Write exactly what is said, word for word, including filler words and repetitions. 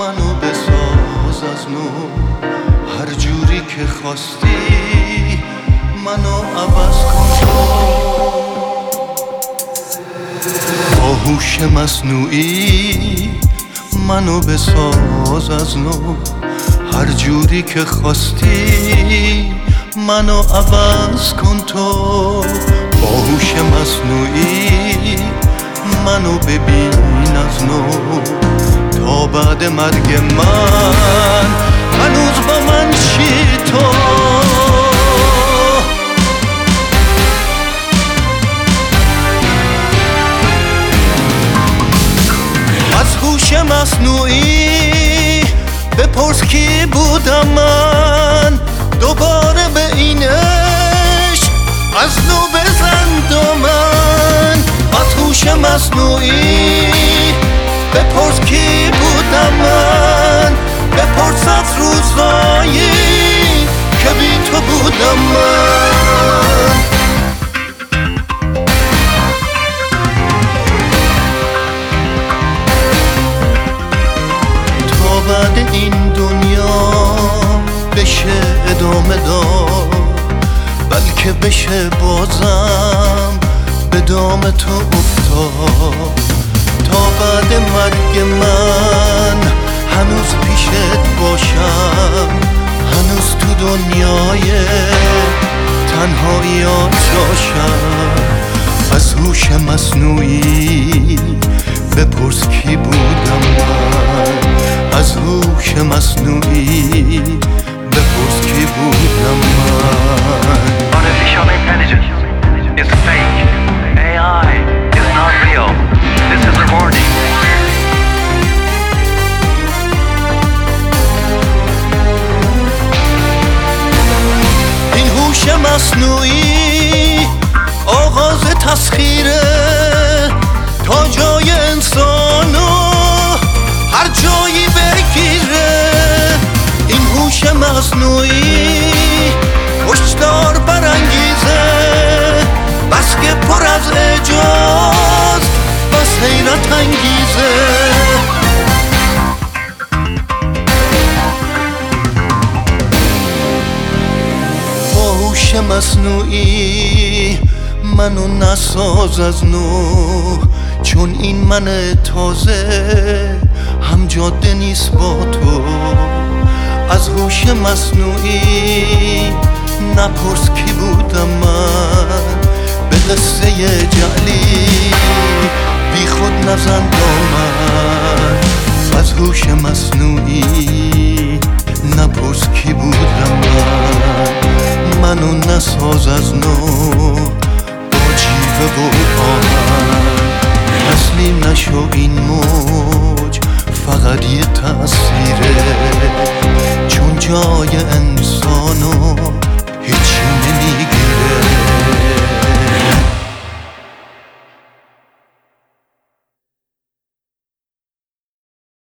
منو بساز از نو، هر جوری که خواستی منو عوض کن با هوش مصنوعی. منو بساز از نو، هر جوری که خواستی منو عوض کن تو. با هوش مصنوعی منو ببین از نو، تا بعد مرگ من هنوز با من چی تو. از هوش مصنوعی بپرس کی بودم من، دوباره به این عشق از نو بزن دامن. از هوش مصنوعی بپرس کی بودم من، بپرس از روزایی که بی تو بودم من. تا بعد این دنیا بشه ادامه داد، بلکه بشه بازم به دام تو افتاد. تا بعد مرگ من هنوز پیشت باشم، هنوز تو دنیای تنهاییات جاشم. از هوش مصنوعی بپرس کی بودم من، از هوش مصنوعی بپرس کی بودم من. Artificial intelligence is fake. A I is not real. This is a warning. این هوش مصنوعی آغاز تسخیره، تا جای انسانو هر جایی بگیره. این هوش مصنوعی کشتار برانگیزه، بس که پر از اعجاز، بس حیرت انگیزه. با هوش مصنوعی منو نساز از نو، چون این من تازه هم جاده نیست با تو. از هوش مصنوعی نپرس کی بودم من، به قصه جعلی بی خود نزن دامن. از هوش مصنوعی نپرس کی بودم من، منو نساز از نو با جیوه و آهن. تسلیم نشو این موج فقط یه تأثیره، چون جای